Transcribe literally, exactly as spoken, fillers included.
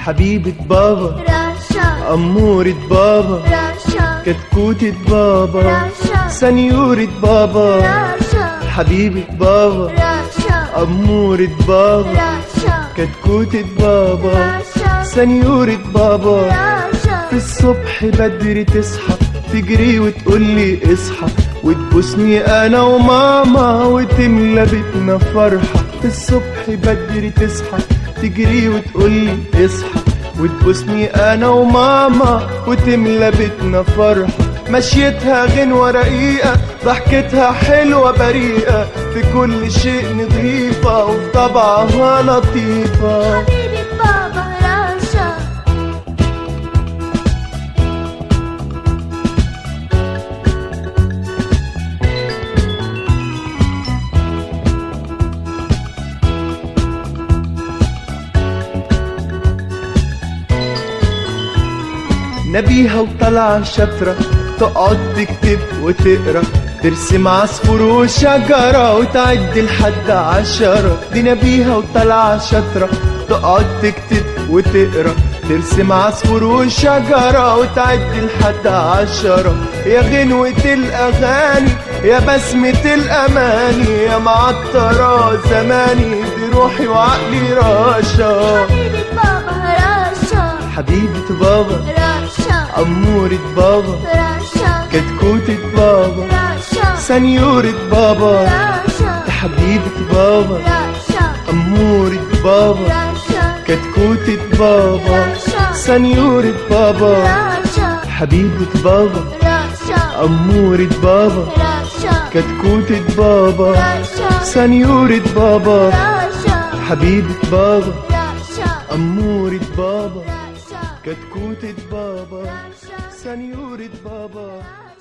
حبيبة بابا، رشا أمورة بابا، رشا كتكوتة بابا، رشا سنيورة بابا، رشا حبيبة بابا، رشا أمورة بابا، رشا كتكوتة بابا، رشا سنيورة بابا. رشا في الصبح بدري تصحى تجري وتقولي اصحى، وتبوسني انا وماما وتملى بيتنا فرحة. في الصبح بدري تصحى تجري وتقولي اصحى، وتبوسني انا وماما وتملى بيتنا فرحة. مشيتها غنوة رقيقة، ضحكتها حلوة بريئة، في كل شيء نظيفة وفي طبعها لطيفة. حبيبة بابا رشا. نبيها وطلع شطرة، تقعد تكتب وتقرا، ترسم عصفور وشجرة وتعد لحد عشرة. دي نبيها وطلع شطرة، تقعد تكتب وتقرا، ترسم عصفور وشجرة وتعد لحد عشرة. يا غنوة الأغاني يا بسمة الأماني، يا معطرة زماني، دي روحي وعقلي رشا. حبيبة بابا رشا. حبيبة بابا، رشا أمورة بابا، رشا كتكوتة بابا، رشا سنيورة بابا، رشا حبيبة بابا، رشا أمورة بابا، رشا كتكوتة بابا، رشا سنيورة بابا، رشا حبيبة بابا، رشا أمورة بابا، رشا كتكوتة بابا، رشا سنيورة بابا، رشا حبيبة بابا، رشا أمورة بابا، رشا كتكوتة بابا، رشا سنيورة بابا.